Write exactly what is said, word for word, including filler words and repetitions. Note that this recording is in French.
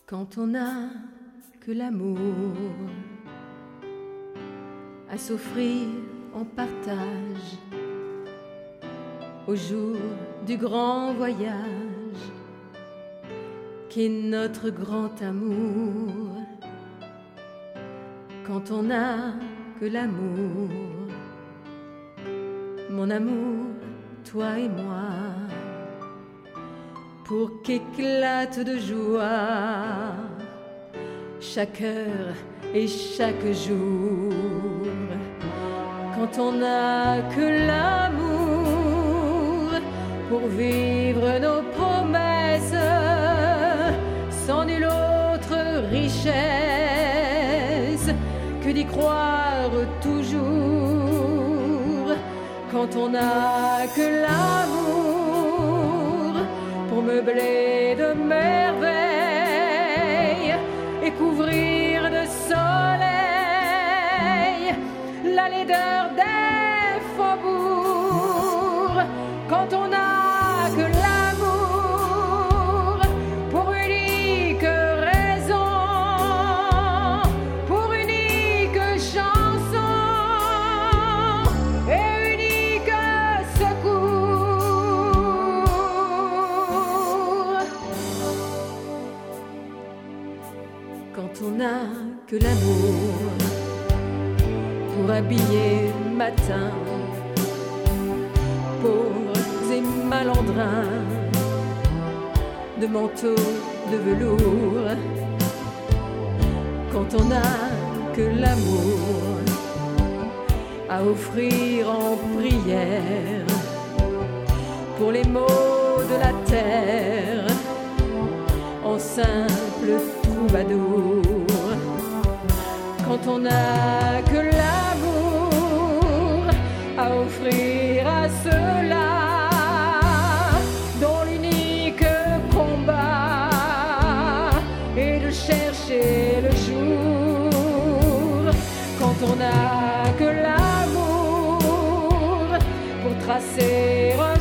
Quand on n'a que l'amour à s'offrir en partage au jour du grand voyage qu'est notre grand amour. Quand on n'a que l'amour, mon amour, toi et moi, pour qu'éclate de joie chaque heure et chaque jour. Quand on n'a que l'amour pour vivre nos promesses sans nulle autre richesse que d'y croire toujours. Quand on n'a que l'amour pour meubler de merveilles et couvrir de soleil la laideur des faubourgs. Quand on n'a que l'amour pour unique raison, pour unique chanson et unique secours. Quand on n'a que l'amour pour habiller matin pauvres et malandrins de manteaux de velours. Quand on n'a que l'amour à offrir en prière pour les maux de la terre en simple troubadour. Quand on n'a que l'amour à offrir à ceux-là dont l'unique combat est de chercher le jour. Quand on n'a que l'amour pour tracer un